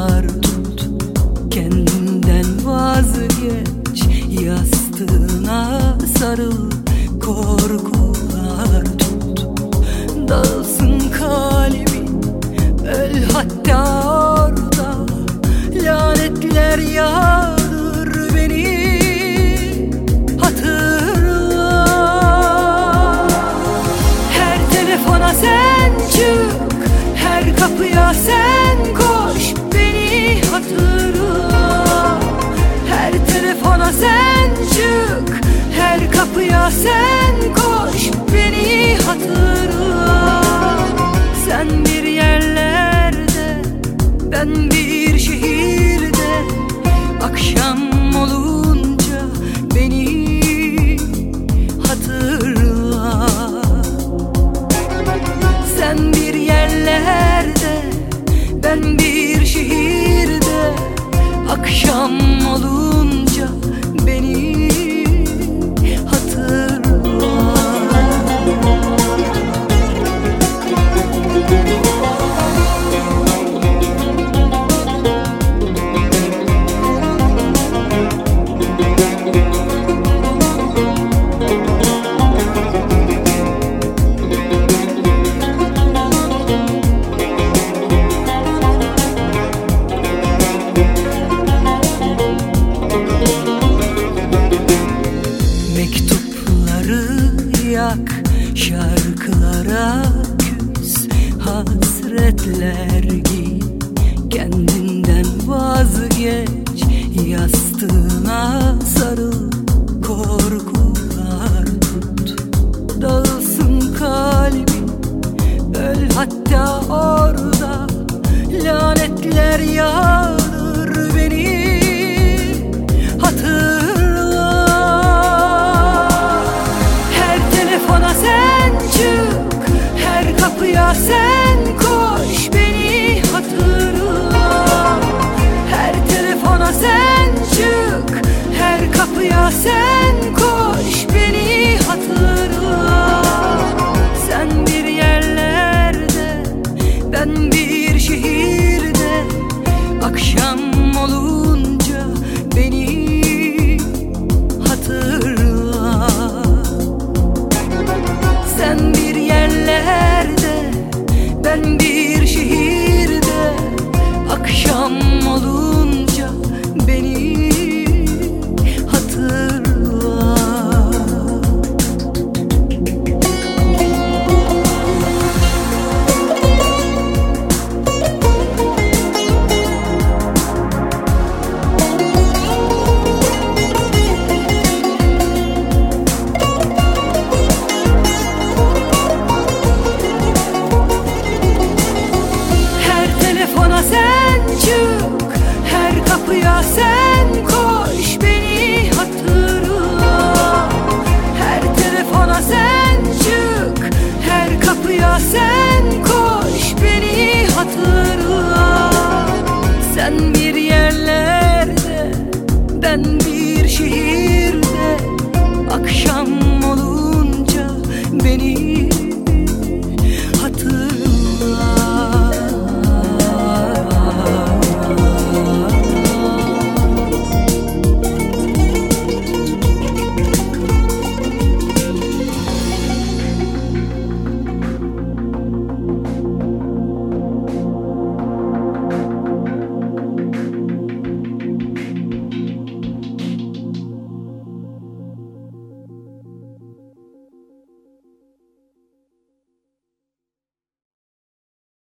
korkular tut, kendinden vazgeç, yastığına sarıl. Korkular tut, dağılsın kalbin, öl hatta orada. Lanetler yağdır, beni hatırla. Her telefona sen çık, her kapıya sen koş, beni hatırla. Her telefona sen çık, her kapıya sen koş, beni hatırla. Sen bir yerlerde, ben bir şehirde. Akşam olunca beni hatırla. Sen bir yerlerde, ben bir şehirde. Akşam olunca beni yak, şarkılara küs, hasretler giy, kendinden vazgeç, yastığına sarıl. Korkular tut, dağılsın kalbin, öl hatta orada. Lanetler yağdır, beni hatırla. Sen çık, her kapıya sen koş, beni hatırla. Her telefona sen çık, her kapıya sen koş, beni hatırla. Sen bir yerlerde, ben bir şehirde. Akşam olunca beni hatırla. Sen bir yerlerde, ben bir şehirde. Akşam olunca beni